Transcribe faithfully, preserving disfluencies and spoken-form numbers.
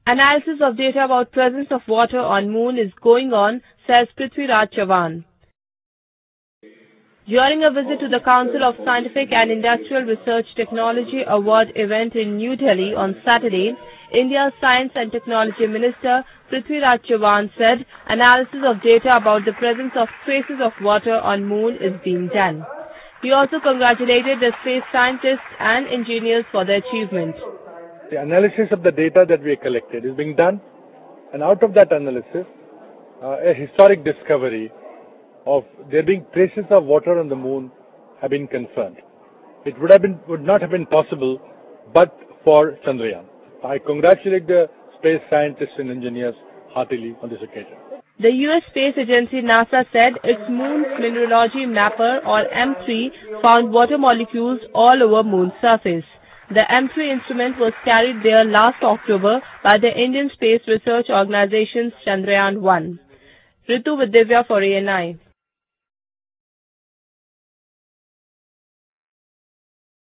Analysis of data about presence of water on moon is going on, says Prithviraj Chavan. During a visit to the Council of Scientific and Industrial Research Technology Award event in New Delhi on Saturday, India's Science and Technology Minister Prithviraj Chavan said analysis of data about the presence of traces of water on moon is being done. He also congratulated the space scientists and engineers for their achievement. The analysis of the data that we collected is being done, and out of that analysis, uh, a historic discovery of there being traces of water on the moon have been confirmed. It would have been would not have been possible but for Chandrayaan. I congratulate the space scientists and engineers heartily on this occasion. The U S space agency NASA said its Moon's Mineralogy Mapper, or M three, found water molecules all over Moon's surface. The M three instrument was carried there last October by the Indian Space Research Organization's Chandrayaan one. Ritu with Divya for A N I.